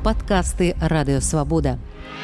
Падкасты Радыёвабода.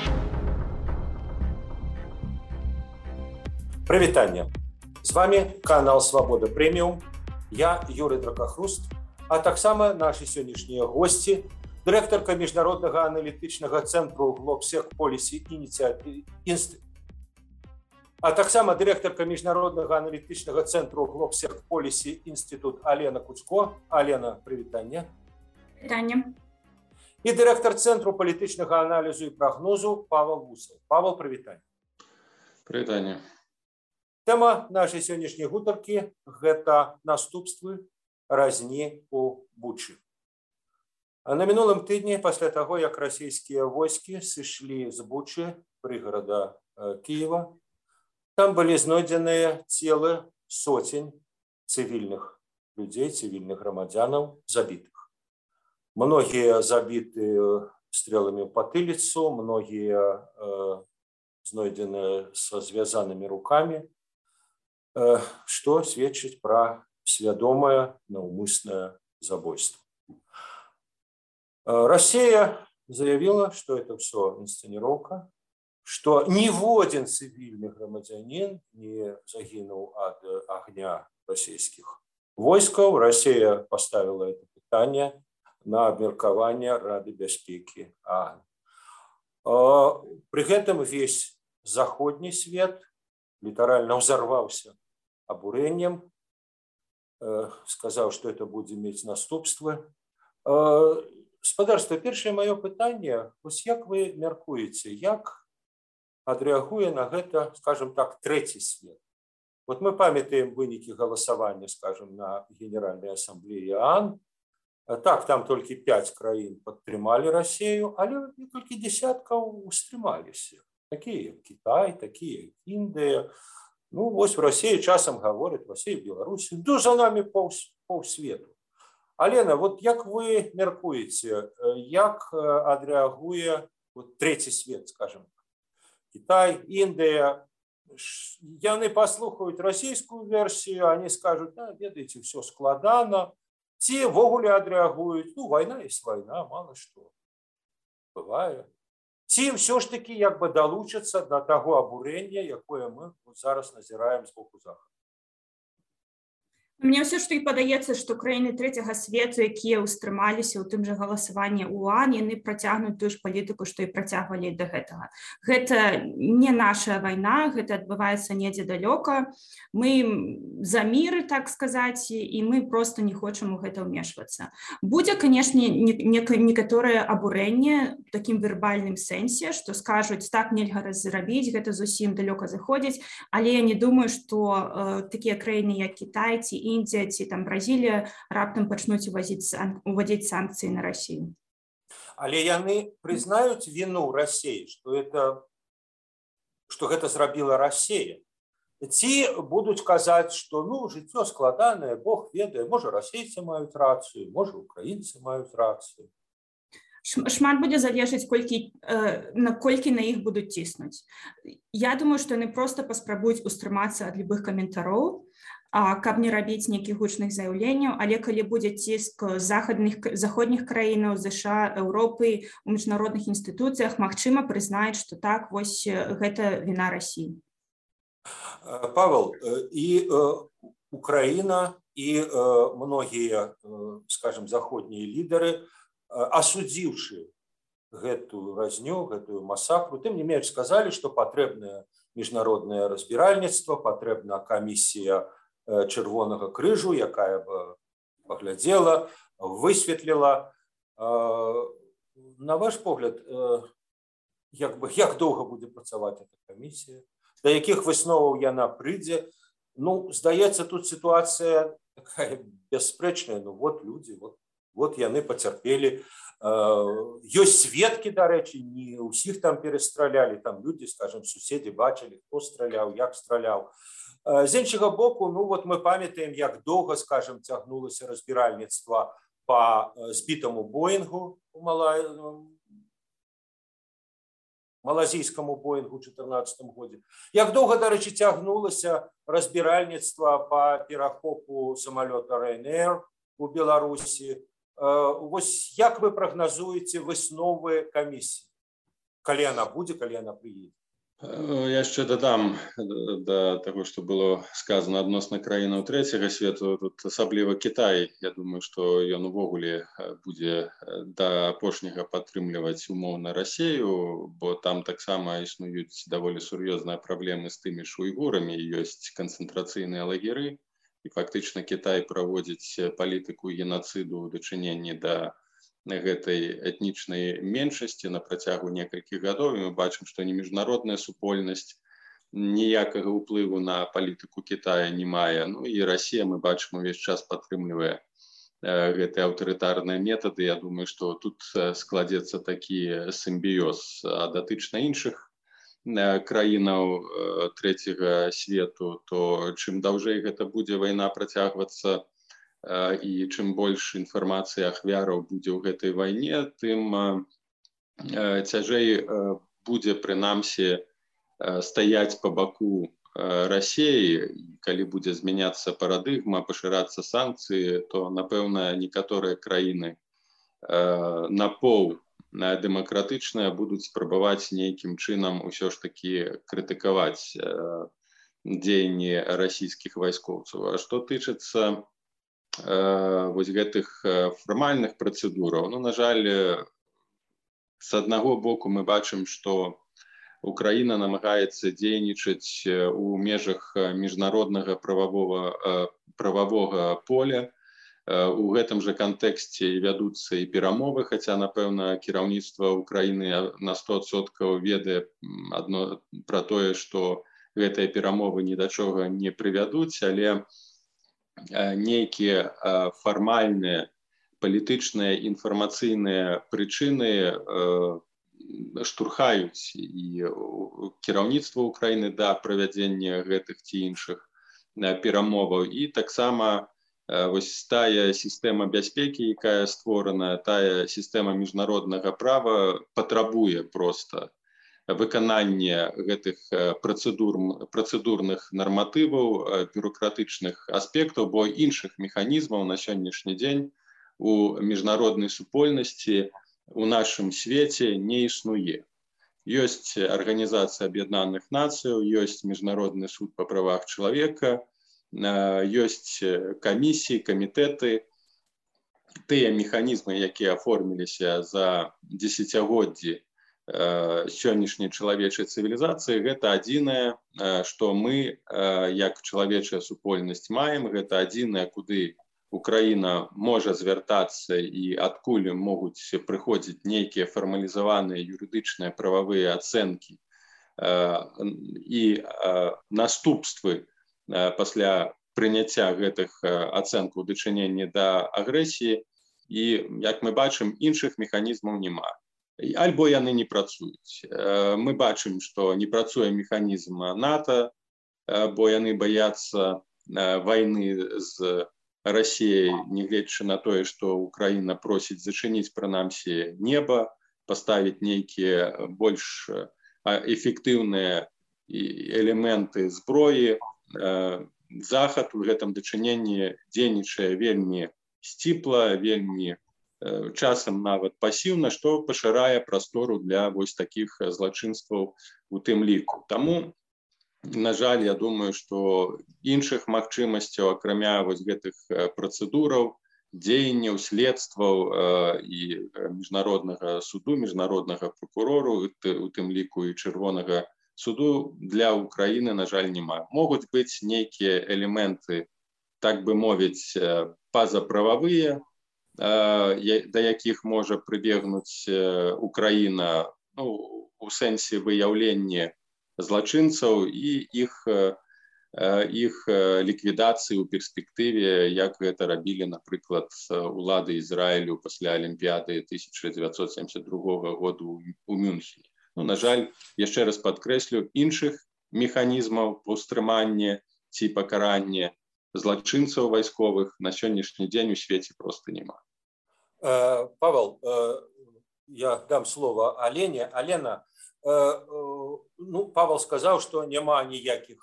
Прывітанне. З вами канал Свабода Прэміум. Я Юрый Дракахруст, а таксама нашы сённяшнія госці, дырэктарка міжнароднага аналітычнага цэнтру Globsec Policy Institute, а таксама дырэктарка міжнароднага аналітычнага цэнтру Globsec Policy Institute Алена Куцко. Алена, прывітанне. Прывітанне. І дырэктар цэнтру палітычнага аналізу і прагнозу Павел Вусаў. Павел, прывітанне. Прывітанне. Тэма нашай сённяшняй гутаркі – гэта наступствы разні ў Бучы. На мінулым тыдні, пасля таго, як расійскія войскі сышлі з Бучы, прыгарада Кіева, там былі знойдзеныя целы соцень цывільных людзей, цывільных грамадзянаў, забітых. Многія забіты стреламі ў патыліцу, многія знойдзеныя са звязанымі рукамі, што сведчыць пра свядомае наўмыснае забойство. Россия заявила, что это все инсценировка, что ніводзін цивільны грамадзянин не загінуў ад агня расійскіх войскаў. Россия поставила это пытанне на абмеркаванне Рады бяспекі ААН. При гэтым весь заходні свет літаральна ўзарваўся абурэннем, сказаў, што это будзе мець наступствы. Спадарства, першае маё пытанне, вось як вы мяркуеце, як адрэагуе на гэта, скажем так, трэці свет? Вот мы памятаем вынікі галасавання, скажем, на Генеральнай асамблеі ААН. Так, там толькі 5 краін падтрымалі Расію, але некалькі дзесяткаў устрымаліся. Такія як Кітай, такія як Індыя. Ну, вось в России часам говорят, в России, Беларуси, да за нами паўсвету. Алена, вот як вы мяркуеце, як адрэагуе вот трэці свет, скажем, Китай, Індыя, яны паслухаюць расійскую версію, они скажут, да, ведаеце, все складана, ці ввогуле адрэагуюць, ну, вайна есть вайна, мало што, бывае. Ці ўсё ж такі як бы далучацца да таго абурэння, якое мы зараз назіраем з боку захаду. Мне ўсё ж такі падаецца, што краіны трэцяга свету, якія ўстрымаліся ў тым жа галасаванні ў ААН, яны працягнуць тую ж палітыку, што і працягвалі да гэтага. Гэта не наша вайна, гэта адбываецца недзе далёка. Мы за мір, так сказаць, і мы проста не хочам у гэта ўмешвацца. Будзе, канешне, некаторае абурэнне ў такім вербальным сэнсе, што скажуць, так нельга зрабіць, гэта зусім далёка заходзіць, але я не думаю, што такія краіны, як Кітай ці Індія ці там Бразілія раптам пачнуць уводзіць санкцыі на Расію. Але яны прызнаюць віну Расіі, што гэта зрабіла Расія. Ці будуць казаць, што ну, жыццё складанае, Бог ведае, можа расейцы маюць рацыю, можа украінцы маюць рацыю. Шмат будзе залежаць, наколькі на іх будуць ціснуць. Я думаю, што яны проста паспрабуюць устрымацца ад любых каментароў, каб не рабіць нейкіх гучных заяўленняў, але калі будзе ціск заходніх краінаў, ЗША, Еўропы, у міжнародных інстытуцыях, магчыма прызнаюць, што так, вось гэта віна Расіі. Павел, і Украіна, і многія, скажем, заходнія лідары, асудзіўшы гэтую разню, гэтую масакру, тым не менш сказалі, што патрэбнае міжнароднае разбіральніцтва, патрэбна камісія Чырвонага крыжу, якая б паглядзела, высветліла. На ваш погляд, як доўга будзе працаваць эта камісія, да якіх высноваў яна прыйдзе? Ну, здаецца, тут сітуацыя такая бясспрэчная, ну вот людзі, вот яны пацярпелі. Ёсць сведкі, дарэчы, не ўсіх там перастралялі, там людзі, скажем, суседзі бачылі, хто страляў, як страляў. З іншага боку, ну вот мы памятаем, як доўга, скажем, цягнулася разбіральніцтва па збітаму Боінгу, малазійскаму Боінгу ў 2014 годзе. Як доўга, дарэчы, цягнулася разбіральніцтва па перахопу самалёта Ryanair у Беларусі, Вось як вы прагназуеце высновы камісіі? Калі яна будзе, калі яна прыедзе? Я яшчэ дадам да таго, што было сказано адносна краінаў трэцяга свету. Тут асабліва Кітай, я думаю, што ён увогуле будзе да апошняга падтрымліваць умоўна Расею, бо там таксама існуюць даволі сур'ёзныя праблемы з тымі ж уйгурамі, ёсць канцэнтрацыйныя лагеры, і фактычна Кітай праводзіць палітыку генацыду ў дачыненні да гэтай этнічнай меншасці на працягу некалькіх гадоў. І мы бачым, што ні міжнародная супольнасць ніякага ўплыву на палітыку Кітая не мае. Ну і Расія, мы бачым, увесь час падтрымлівае гэтыя аўтарытарныя метады. Я думаю, што тут складзецца такі сімбіёз. А датычна іншых краінаў трэцяга свету, то чым даўжэй гэта будзе вайна працягвацца, і чым больш інфармацыі ахвяраў будзе ў гэтай вайне, тым цяжэй будзе прынамсі стаяць па баку Расеі. Калі будзе змяняцца парадыгма, пашырацца санкцыі, то, напэўна, некаторыя краіны напоў дэмакратычныя будуць спрабаваць нейкім чынам усё ж такі крытыкаваць дзеянні расійскіх вайскоўцаў. А што тычыцца вось гэтых фармальных працэдураў, ну, на жаль, з аднаго боку мы бачым, што Украіна намагаецца дзейнічаць у межах міжнароднага прававога поля. У гэтым жа кантэксце вядуцца і перамовы, хаця, напэўна, кіраўніцтва Украіны на 100% ведае адно пра тое, што гэтыя перамовы ні да чога не прывядуць, але нейкія фармальныя палітычныя інфармацыйныя прычыны штурхаюць і кіраўніцтва Украіны да правядзення гэтых ці іншых перамоваў. І таксама вось тая сістэма бяспекі, якая створана, тая сістэма міжнароднага права патрабуе проста выканання гэтых працэдурных нарматываў, бюрократычных аспектаў, бо іншых механізмаў на сённяшні дзень у міжнароднай супольнасці у нашым свеце не існуе. Ёсць Арганізацыя Аб'яднаных Нацыяў, ёсць Міжнародны суд па правах чалавека, ёсць камісіі, камітэты. Тыя механізмы, якія аформіліся за дзесяцігоддзі сённяшняй чалавечай цывілізацыі, гэта адзінае, што мы, як чалавечая супольнасць, маем. Гэта адзінае, куды Украіна можа звяртацца і адкуль могуць прыходзіць нейкія фармалізаваныя юрыдычныя прававыя ацэнкі і наступствы пасля прыняцця гэтых ацэнкаў у дачыненні да агрэсіі. І, як мы бачым, іншых механізмаў няма. Альбо яны не працуюць. Мы бачым, што не працуе механізм НАТО, бо яны баяцца вайны з Расіяй, нягледзячы на тое, што Украіна просіць зачыніць прынамсі неба, паставіць нейкія больш эфектыўныя элементы зброі. Захад у гэтым дачыненні дзейнічае вельмі сціпла, вельмі часам нават пасіўна, што пашырае прастору для вось такіх злачынстваў у тым ліку. Таму, на жаль, я думаю, што іншых магчымасцяў, акрамя вось гэтых працэдураў, дзеянняў, следстваў і міжнароднага суду, міжнароднага прокурору, у тым ліку і Чырвонага суду, для Украіны, на жаль, няма. Могуць быць нейкія элементы, так бы мовіць, пазаправавыя, да якіх можа прыбегнуць Украіна, ну, у сэнсе выяўлення злачынцаў і іх ліквідацыі ў перспектыве, як гэта рабілі, напрыклад, улады Ізраілю пасля Алімпіяды 1972 году ў Мюнхене. Ну, на жаль, яшчэ раз падкрэслю, іншых механізмаў паўстрымання ці пакарання злачынцаў вайсковых на сённяшні дзень у свеце проста няма. Павел, я дам слово Алене. Алена, ну, Павел сказаў, што няма ніякіх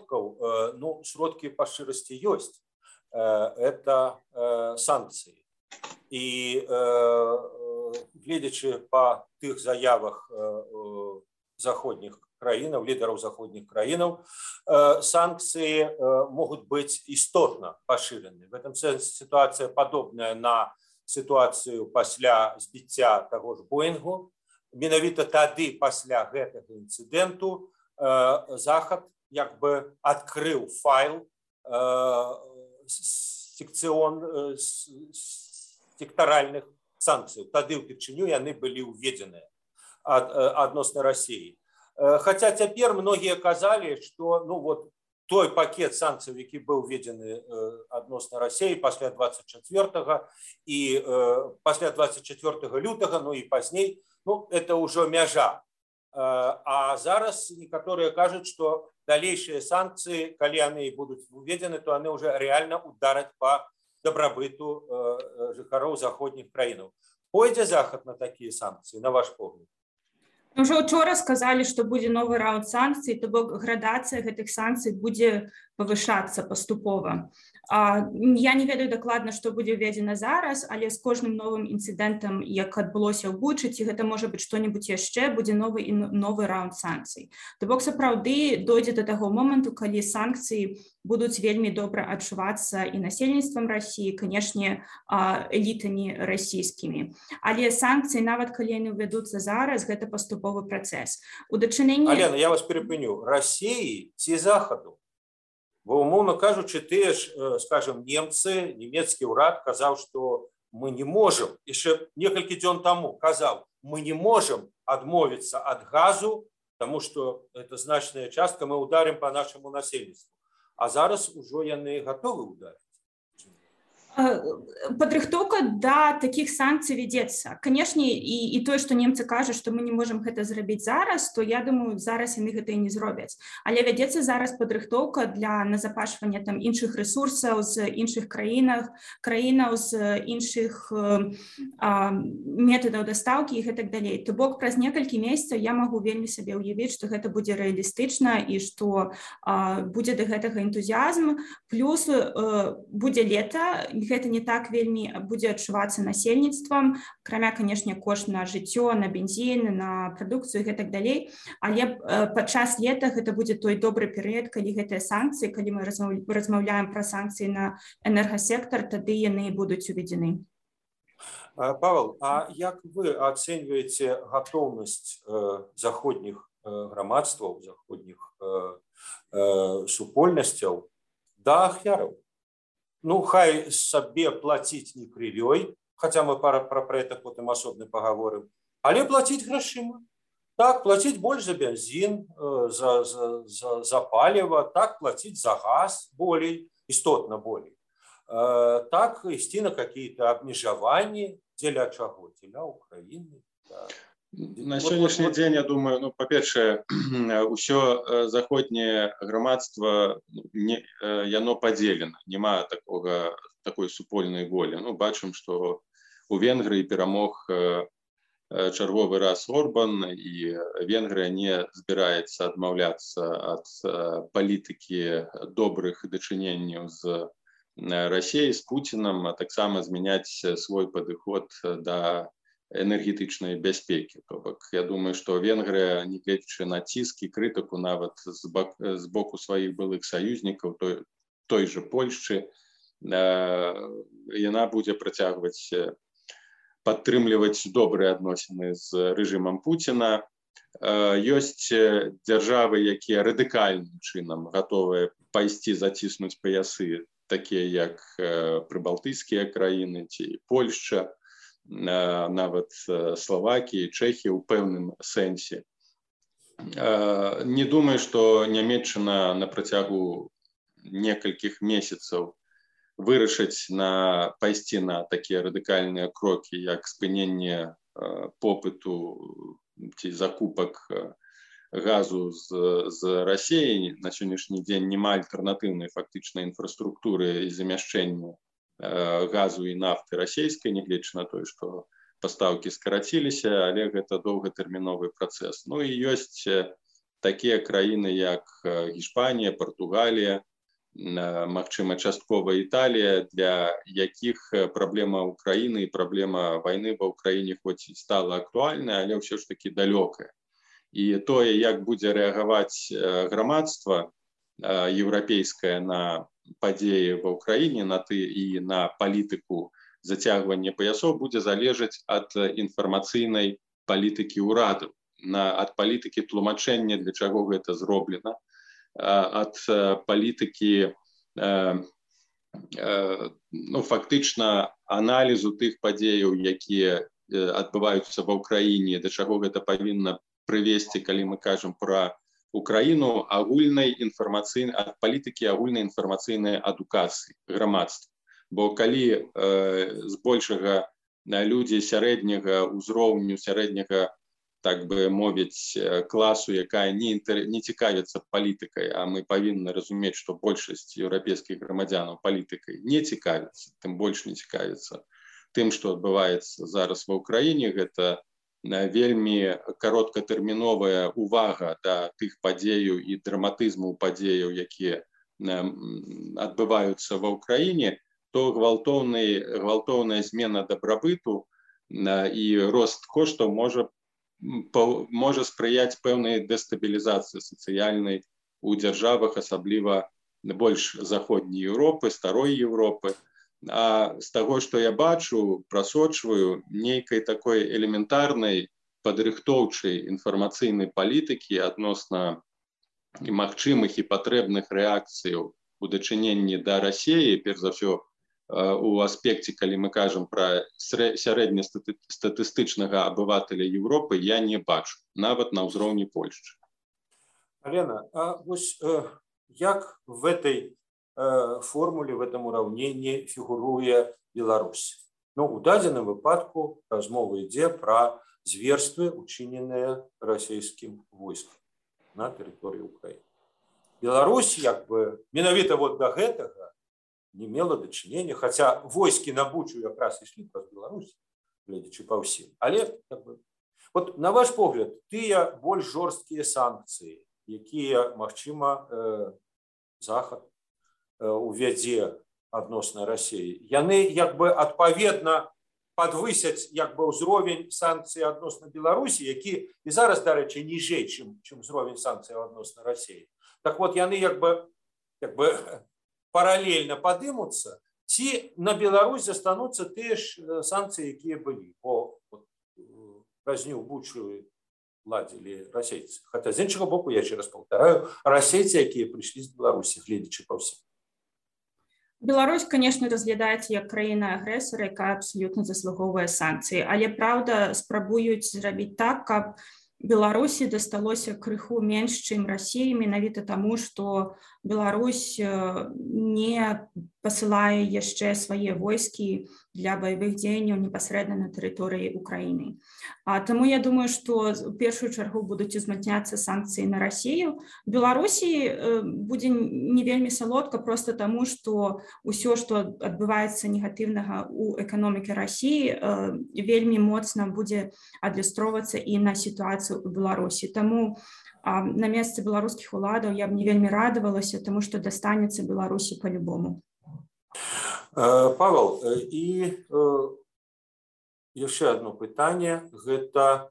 сродкаў, ну, сродкі па шчырасці ёсць. Это санкцыі. І гледзячы па тых заявах заходніх краінаў, лідараў заходніх краінаў, санкцыі могуць быць істотна пашырены. В этом сэнсе сітуацыя падобная на сітуацыю пасля збіцця таго ж Боінгу. Менавіта тады, пасля гэтага інцыдэнту, Захад як бы адкрыў файл сектаральных санкцый. Тады ўпершыню яны былі ўведзеныя адносна Расіі. Хаця цяпер многія казалі, што той пакет санкцый, які быў уведзены адносна Расіі пасля 24-го і пасля 24 лютага, і пазней, это ўжо мяжа. А зараз некаторыя кажуць, што далейшыя санкцыі, калі яны будуць уведзены, то яны ўжо рэальна удараць па дабрабыту жыхароў заходніх краінаў. Пойдзе Захад на такія санкцыі, на ваш погляд? Уже учора сказалі, што будзе новы раунд санкцый, то бок градацыя гэтых санкцый будзе павышацца паступова. Я не ведаю дакладна, што будзе ўведзена зараз, але з кожным новым інцыдэнтам, як адбылося ў Бучаці, гэта можа быць што-небудзь яшчэ, будзе новы раунд санкцый. То бок сапраўды дойдзе да таго моманту, калі санкцыі будуць вельмі добра адчувацца і насельніцтвам Расіі, канешне, элітамі расійскімі. Але санкцыі, нават калі яны ўвядуцца зараз, гэта паступовы працэс. Алена, я вас перепыню. Расіі ці Захаду? Бо, умоўна кажучы, тыя ж, скажем, немцы, нямецкі ўрад казаў, што мы не можам, яшчэ некалькі дзён таму казаў, мы не можам адмовіцца ад газу, таму што это значная частка, мы ударим по нашаму насельніцтву. А зараз ужо яны гатовы ударыць. Падрыхтоўка да такіх санкцый вядзецца. Канешне, і тое, што немцы кажуць, што мы не можам гэта зрабіць зараз, то я думаю, зараз яны гэта і не зробяць. Але вядзецца зараз падрыхтоўка для назапашвання там іншых рэсурсаў з іншых краінаў з іншых метадаў дастаўкі і гэтак далей. То бок праз некалькі месяцаў я магу вельмі сабе ўявіць, што гэта будзе рэалістычна і што будзе да гэтага энтузіазм. Плюс будзе лета, гэта не так вельмі будзе адчувацца насельніцтвам, акрамя, канешне, кошт на жыццё, на бензін, на прадукцыю і гэтак далей. Але падчас лета гэта будзе той добры перыяд, калі гэтыя санкцыі, калі мы размаўляем пра санкцыі на энергасектар, тады яны будуць уведзены. Павел, а як вы ацэньваеце гатоўнасць заходніх грамадстваў, заходніх супольнасцяў да ахвяраў? Хай сабе плаціць не крывёй, хаця мы пра это потым асобна паговорым, але плаціць грашыма. Так, плаціць больш за бензін, за паліва, так, плаціць за газ болей, істотна болей. Так, ісці на какие-то абмежаванні, дзеля чаго? Дзеля Украіны. На сённяшні дзень, я думаю, па-першае, ўсё заходняе грамадства, яно падзелена, няма такой супольнай волі. Бачым, што у Венгрыі перамог чарговы раз Орбан, і Венгрыя не збіраецца адмаўляцца ад палітыкі добрых дачыненняў з Расіяй, з Пуцінам, а таксама змяняць свой падыход да энергетычнай бяспекі. То бок, я думаю, што Венгрыя, нягледзячы на ціск і крытыку нават з боку сваіх былых саюзнікаў, той жа Польшчы, яна будзе працягваць падтрымліваць добрыя адносіны з рэжымам Пуціна. Ёсць дзяржавы, якія радыкальным чынам гатовыя пайсці заціснуць паясы, такія як прыбалтыйскія краіны ці Польшча, нават Словакіі, Чэхіі ў пэўным сэнсе. Не думаю, што Нямецчына на працягу некалькіх месяцаў вырашыць пайсці на такія радыкальныя крокі, як спыненне попыту ці закупак газу з Расіі. На сённяшні дзень няма альтэрнатыўнай фактычнай інфраструктуры і замяшчэння газу і нафты расійскай, нягледзячы на тое, што пастаўкі скараціліся, але гэта доўгатэрміновы працэс. І ёсць такія краіны, як Іспанія, Партугалія, магчыма, часткова Італія, для якіх праблема Украіны і праблема вайны ва Ўкраіне хоць і стала актуальнай, але ўсё ж такі далёкая. І тое, як будзе рэагаваць грамадства еўрапейскае на падзеі ва Ўкраіне, і на палітыку зацягвання паясоў, будзе залежаць ад інфармацыйнай палітыкі ўрадаў, ад палітыкі тлумачэння, для чаго гэта зроблена, ад палітыкі фактычна аналізу тых падзеяў, якія адбываюцца ва Ўкраіне, да чаго гэта павінна прывесці, калі мы кажам пра Украіну, ад палітыкі агульнай інфармацыйнай адукацыі грамадства. Бо калі збольшага людзі сярэдняга ўзроўню, сярэдняга, так бы мовіць, класу, якая не цікавіцца палітыкай, а мы павінны разумець, што большасць еўрапейскіх грамадзянаў палітыкай не цікавіцца, тым больш не цікавіцца тым, што адбываецца зараз ва Ўкраіне, гэта вельмі кароткатэрміновая увага да тых падзеяў і драматызму падзеяў, якія адбываюцца ва Ўкраіне, то гвалтоўная змена дабрабыту і рост коштаў можа спрыяць пэўнай дэстабілізацыі сацыяльнай у дзяржавах, асабліва больш заходняй Еўропы, старой Еўропы. А з таго, што я бачу, прасочваю, нейкай такой элементарнай падрыхтоўчай інфармацыйнай палітыкі адносна магчымых і патрэбных рэакцыяў у дачыненні да Расіі, перш за ўсё у аспекце, калі мы кажам пра сярэднестатыстычнага абывателя Еўропы, я не бачу, нават на ўзроўні Польшчы. Алена, а вось як в этой формуле, в этом уравнении фигуруе Беларусь? Ну, у дадзеным выпадку размова ідзе пра зверствы, учыненыя расійскім войскам на тэрыторыі Украіны. Беларусь, як бы, менавіта вот да гэтага не мела дачынення, хаця войскі на Бучу якраз ішлі праз Беларусь, гледзячы па ўсім. Але, як бы, вот на ваш погляд, тыя больш жорсткія санкцыі, якія, магчыма, Захад увядзе адносна Расіі, яны, як бы, адпаведна падвысяць, як бы, ўзровень санкцый адносна Беларусі, які і зараз, дарэчы, ніжэй, чым узровень санкцый адносна Расіі. Так вот, яны, як бы паралельна падымуцца, ці на Беларусь застануцца тыя ж санкцыі, якія былі, бо разню Бучу ладзілі расейцы. Хаця з іншага боку, я ще раз паўтараю, расейцы, якія прыйшлі з Беларусі, гледзячы па ўсім. Беларусь, конечно, разглядаецца як краіна-агрэсара, якая абсалютна заслугоўвае санкцыі, але, праўда, спрабуюць зрабіць так, каб Беларусі дасталося крыху менш, чым Расіі, менавіта таму, што Беларусь не пасылае яшчэ свае войскі для баявых дзеянняў непасрэдна на тэрыторыі Украіны. Таму я думаю, што ў першую чаргу будуць узмацняцца санкцыі на Расію. Беларусі будзе не вельмі салодка проста таму, што ўсё, што адбываецца негатыўнага ў эканомікі Расіі, вельмі моцна будзе адлюстроўвацца і на сітуацыю ў Беларусі. Таму на месцы беларускіх уладаў я б не вельмі радавалася, таму што дастанецца Беларусі па-любому. Павел, і яшчэ одно пытанне, гэта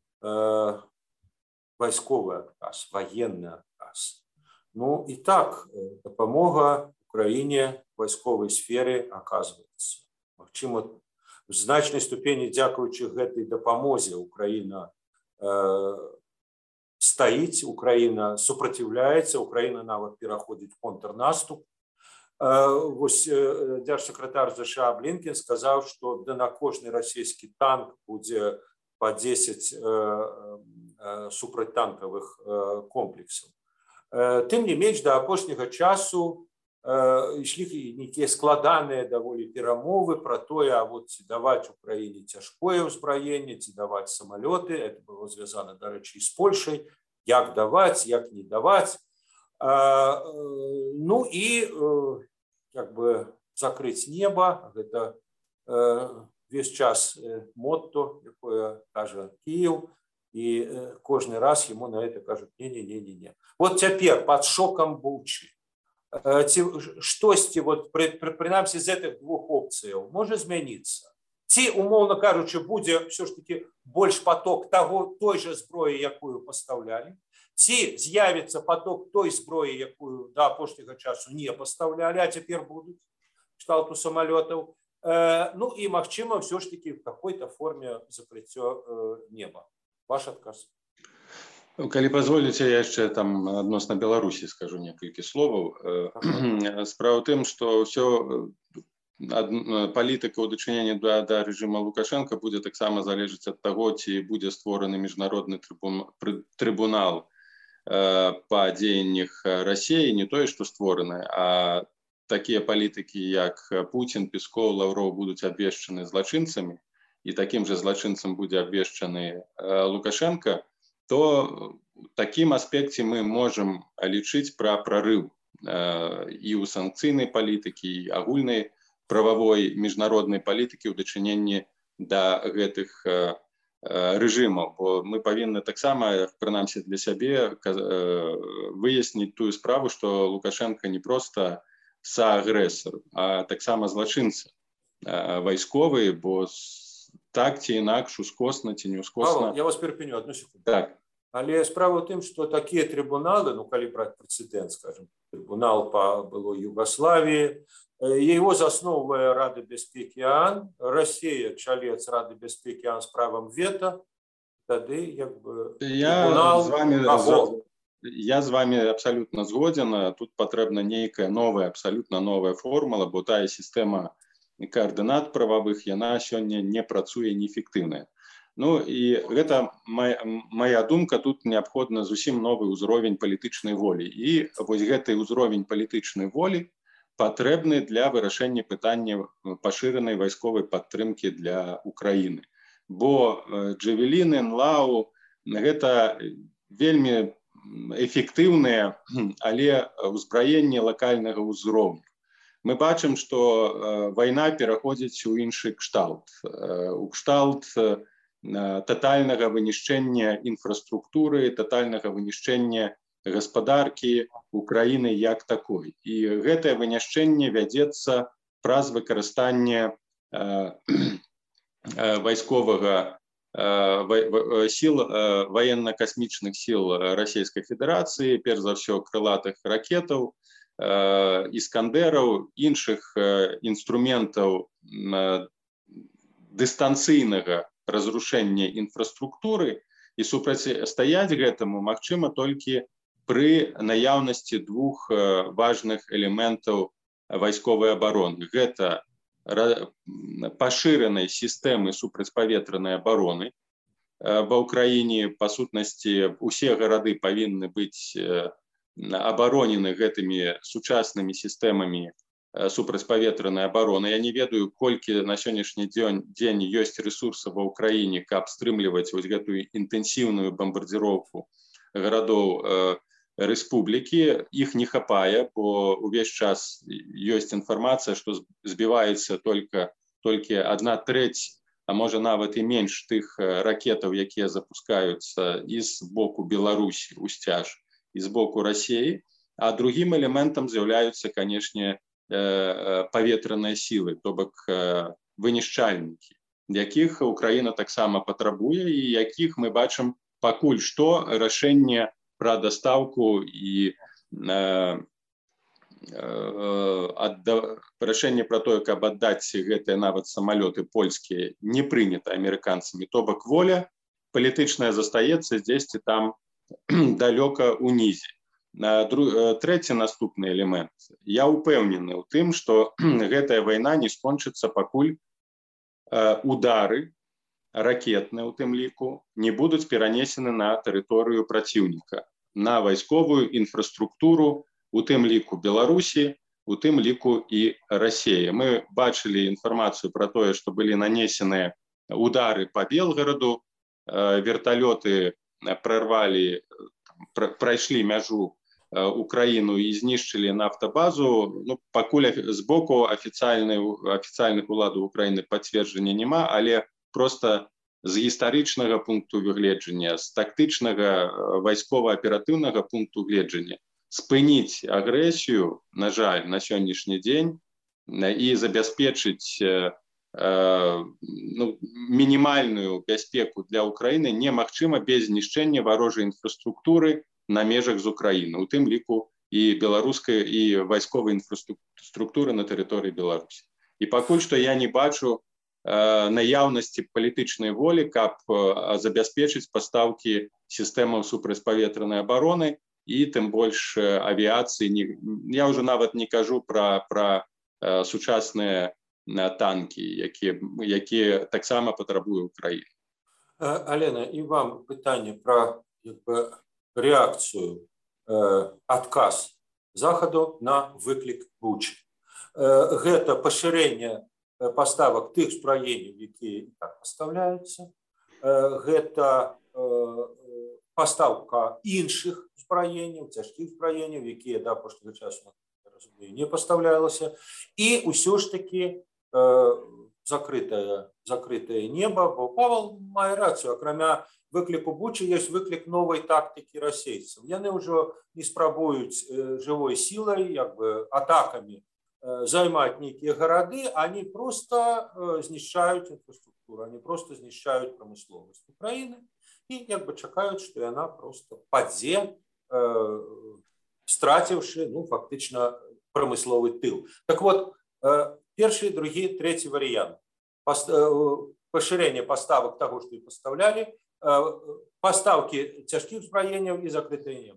вайсковы адказ, военны адказ. Ну і так, дапамога Украіне в вайсковай сферы аказваецца. Магчыма, в значнай ступені дзякуючы гэтай дапамозе Украіна стаіць, Украіна супраціўляецца, Украіна нават пераходзіць контрнаступ. Вось дзяржсакратар США Блінкен сказаў, што на кожны расійскі танк будзе па 10 супрацьтанкавых комплексаў. Тым не менш, да апошняга часу ішлі нейкія складаныя даволі перамовы пра тое, а вот ці даваць Украіне цяжкое ўзбраенне, ці даваць самалёты. Это было звязана, дарэчы, з Польшай. Як даваць, як не даваць. Ну і як бы закрыць неба, гэта весь час мотто, якое кажа Кіеў, і кожны раз яму на это кажуць не-не-не-не. Вот цяпер пад шокам Бучы штосьці прынамсі з гэтых двух опцыяў можа змяніцца? Ці, умоўна кажучы, будзе ўсё ж таки больш поток той жа зброі, якую пастаўлялі, ці з'явіцца поток той зброі, якую да апошняга часу не пастаўлялі, а цяпер будуць кшталту самалётаў. Ну і магчыма ўсё ж таки в какой-то форме закрыццё неба. Ваш адказ. Калі позволіце, я яшчэ там адносна Беларусі скажу некалькі словаў. Справа ў тым, што ўсё палітыка ў дачыненні да рэжыма Лукашенка будзе таксама залежыць ад таго, ці будзе створаны міжнародны трыбунал па дзеяннях Расіі, не тое, што створаны, а такія палітыкі, як Путін, Песков, Лаўроў будуць абвешчаны злачынцамі, і такім жа злачынцам будзе абвешчаны Лукашенка, то в такім аспекце мы можам лічыць пра прарыў і ў санкцыйнай палітыкі, і агульнай прававой міжнароднай палітыкі ў дачыненні да гэтых рэжымаў. Бо мы павінны таксама, прынамсі для сябе, выясніць тую справу, што Лукашенко не проста саагрэсар, а таксама злачынца вайсковы, бо так ці інакш, ускосна ці не ускосна. Я вас перапыню, одну секунду. Так. Але справа ў тым, што такія трыбуналы, ну калі браць прэцэдэнт, скажем, трыбунал па былой Югославіі, его засноўвае Рада бяспекі ААН, Расія чалец Рады бяспекі ААН з правам вета, тады як бы трыбунал каго? Я з вами абсолютно згоден. Тут патрэбна нейкая новая, абсолютно новая формула, бо тая сістэма коаардынат прававых, яна сёння не працуе, неэфектыўная. Ну і гэта моя думка, тут неабходна зусім новы ўзровень палітычнай волі. І вось гэты ўзровень палітычнай волі патрэбны для вырашэння пытання пашыранай вайсковай падтрымкі для Украіны. Бо джавеліны, НЛАУ гэта вельмі эфектыўныя, але ўзбраенне лакальнага ўзроўню. Мы бачым, што вайна пераходзіць у іншы кшталт. У кшталт татальнага вынішчэння інфраструктуры, татальнага вынішчэння гаспадаркі Украіны як такой. І гэтае вынішчэнне вядзецца праз выкарыстанне вайсковага сил, военно-космічных сил Российской Федерации, перш за все крылатых ракетаў, іскандераў, іншых інструментаў дыстанцыйнага разрушэння інфраструктуры, і супрацьстаяць гэтаму магчыма толькі пры наяўнасці двух важных элементаў вайсковай абароны. Гэта пашыранай сістэмы супрацьпаветранай абароны. Ва ўкраіне, па сутнасці, усе гарады павінны быць абаронены гэтымі сучаснымі сістэмамі супрацьпаветранай абароны. Я не ведаю, колькі на сённяшні дзень ёсць рэсурсаў ва ўкраіне, каб стрымліваць вось гэтую інтэнсіўную бамбардзіроўку гарадоў рэспублікі. Іх не хапае, бо увесь час ёсць інфармацыя, што збіваецца толькі 1/3, а можа нават і менш тых ракетаў, якія запускаюцца і з боку Беларусі ў сцяж, і з боку Расіі. А другім элементам з'яўляюцца, канешне, паветраныя сілы, то бок вынішчальнікі, якіх Украіна таксама патрабуе, і якіх мы бачым пакуль што рашэнне пра дастаўку і рашэнне пра тое, каб аддаць гэтыя нават самалёты польскія, не прынята амерыканцамі. То бок воля палітычная застаецца дзесьці там далёка ўнізе. Трэці наступны элемент. Я ўпэўнены ў тым, што гэтая вайна не скончыцца, пакуль удары ракетныя, у тым ліку, не будуць перанесены на тэрыторыю праціўніка, на вайсковую інфраструктуру, у тым ліку Беларусі, у тым ліку і Расіі. Мы бачылі інфармацыю пра тое, што былі нанесеныя удары па Белгараду, верталёты прайшлі мяжу Украіну і знішчылі нафтабазу. Ну, пакуль з боку афіцыйных уладаў Украіны пацверджання няма, але просто з гістарычнага пункту гледжання, з тактычнага вайскова-аператыўнага пункту гледжання спыніць агрэсію, на жаль, на сённяшні дзень і забяспечыць мінімальную бяспеку для Украіны немагчыма без знішчэння варожай інфраструктуры на межах з Украіны, у тым ліку і беларускай і вайсковай інфраструктуры на тэрыторыі Беларусі. І пакуль што я не бачу наяўнасці палітычнай волі, каб забяспечыць пастаўкі сістэмаў супрацьпаветранай абароны і тым больш авіяцыі. Я ўжо нават не кажу пра сучасныя танкі, якія таксама патрабуе Украіна. Алена, і вам пытанне пра рэакцыю, адказ Захаду на выклік Бучы. Гэта пашырэнне паставак тых збраенняў, якія і так пастаўляюцца. Гэта пастаўка іншых збраенняў, цяжкіх збраенняў, якія да апошняга часу не пастаўлялася. І ўсё ж такі закрытае неба, бо Павел мае рацыю, акрамя выкліку Бучы ёсць выклік новай тактыкі расейцаў. Яны ўжо не спрабуюць жывой сілай, атакамі займаць нейкія гарады, они просто знішчаюць інфраструктуру, они просто знішчаюць прамысловасць Украіны і чакаюць, што яна просто падзе, страціўшы фактычна прамысловы тыл. Так вот, першы, другі, трэці варыянт. Пашырэнне паставак таго, што і пастаўлялі, пастаўкі цяжкіх збраенняў і закрытае неба.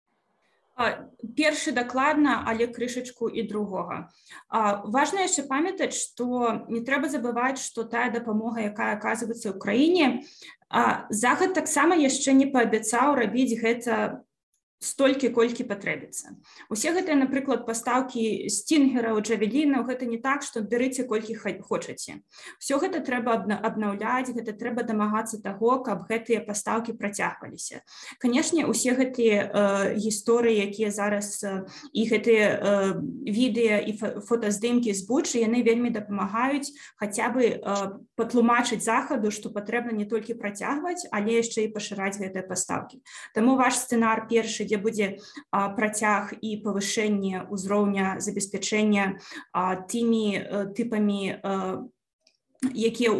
Першы дакладна, але крышачку і другога. Важна яшчэ памятаць, што не трэба забываць, што тая дапамога, якая аказваецца ў краіне, Захад таксама яшчэ не паабяцаў рабіць гэта столькі, колькі патрэбіцца. Усе гэтыя, напрыклад, пастаўкі стінгераў, джавелінаў, гэта не так, што бярыце колькі хочаце. Усё гэта трэба абнаўляць, гэта трэба дамагацца таго, каб гэтыя пастаўкі працягваліся. Канешне, усе гэтыя гісторыі, якія зараз і гэтыя відэа і фотаздымкі з Бучы, яны вельмі дапамагаюць хаця бы патлумачыць Захаду, што патрэбна не толькі працягваць, але яшчэ і пашыраць гэтыя пастаўкі. Таму ваш сцэнар першы, дзе будзе працяг і павышэнне ўзроўня забеспячэння тымі тыпамі, якія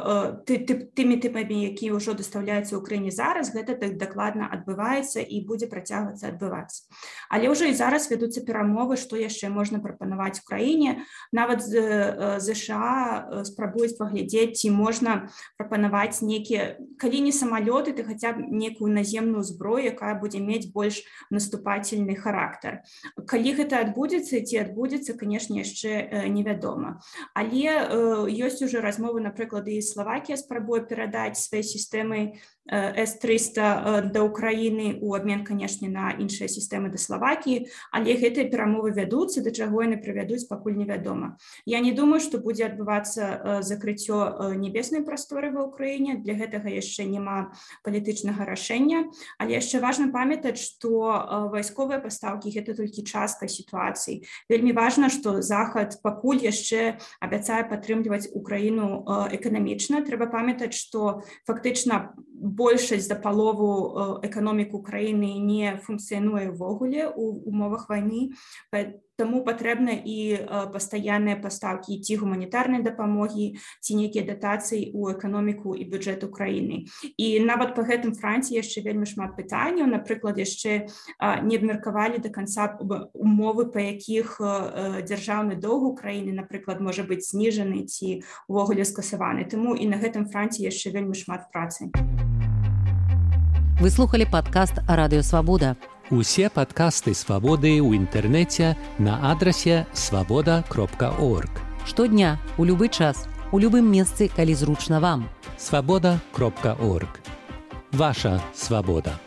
ўжо дастаўляюцца ў краіне зараз, гэта так дакладна адбываецца і будзе працягвацца адбывацца. Але ўжо і зараз вядуцца перамовы, што яшчэ можна прапанаваць у краіне. Нават ЗША спрабуюць паглядзець, ці можна прапанаваць нейкія, калі не самалёты, то хаця б нейкую наземную зброю, якая будзе мець больш наступательны характар. Калі гэта адбудзецца, ці адбудзецца, канешне, яшчэ невядома. Але ёсць ужо размовы, напрыклад, і Словакія спрабуе перадаць свае сістэмы С-300 да Украіны ў абмен, канешне, на іншыя сістэмы да Словакіі, але гэтыя перамовы вядуцца, да чаго яны прывядуць, пакуль невядома. Я не думаю, што будзе адбывацца закрыццё небеснай прасторы ва Ўкраіне, для гэтага яшчэ няма палітычнага рашэння, але яшчэ важна памятаць, што вайсковыя пастаўкі гэта толькі частка сітуацыі. Вельмі важна, што Захад пакуль яшчэ абяцае падтрымліваць Украіну эканамічна. Трэба памятаць, што фактычна большасць да палову эканоміку краіны не функцыянуе ўвогуле ў умовах вайны, таму патрэбна і пастаянныя пастаўкі ці гуманітарнай дапамогі, ці нейкія датацыі ў эканоміку і бюджэт Украіны. І нават па гэтым франце яшчэ вельмі шмат пытанняў. Напрыклад, яшчэ не абмеркавалі да канца умовы, па якіх дзяржаўны доўг Украіны, напрыклад, можа быць зніжаны ці ўвогуле скасаваны. Таму і на гэтым франце яшчэ вельмі шмат працы. Вы слухали падкаст «Радыё Свабода». Усе падкасты «Свабоды» ў інтэрнэце на адрасе свабода.орг. Штодня, у любы час, у любым месцы, калі зручна вам. Свабода.орг. Ваша свабода.